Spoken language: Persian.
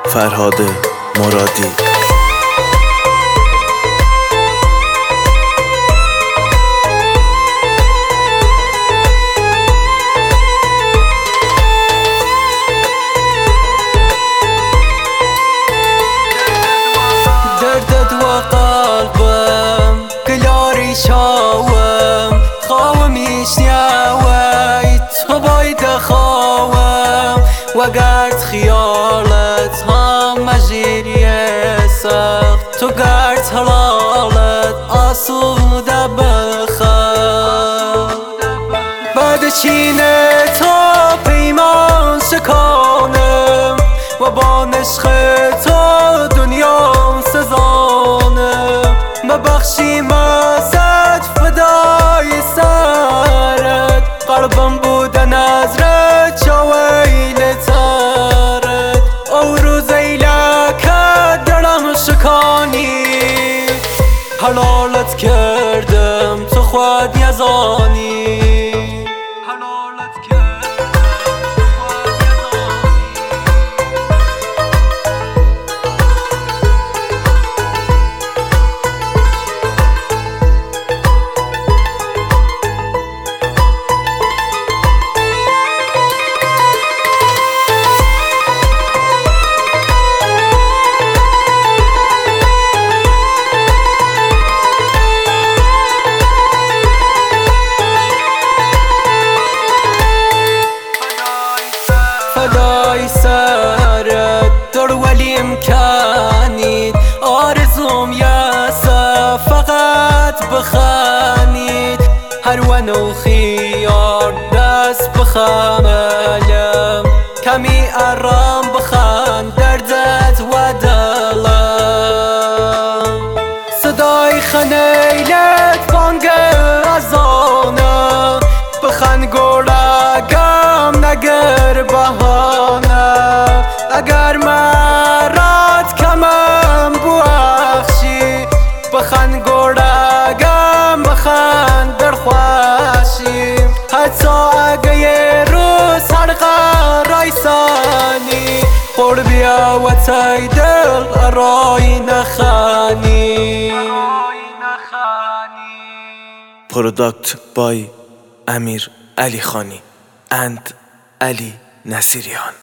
فرهاد مرادی. دردت و قلبم گلاری شاوم خواهمیش نیاوی تو باید خواهم و گرد خیالت هم مجیریه سخت تو گرد حلالت آسوده بخواه بعد چینه تا پیمان شکانم و با نشخ تو دنیام سزانم ببخشی مزد فدای سرت قلبم بوده نظرت چاویل ترت او روزی لکت دلم شکانی حلالت کردم تو خود یزانی فدای سرت دور ولی امکانید آرزوم یاسا فقط بخانید هر ونو خیار دست بخاملم کمی آرام بخان دردت و دلم صدای خنیلت بانگ ازانه بخن گرگم نگر بهانه اگر مرات کمم بوخشی بخن گرگم بخن درخواشی حتی اگه یه روز حلقه رایسانی خور بیا و تای دل رای نخانی. Product by Amir Ali Khani and Ali Nasirian.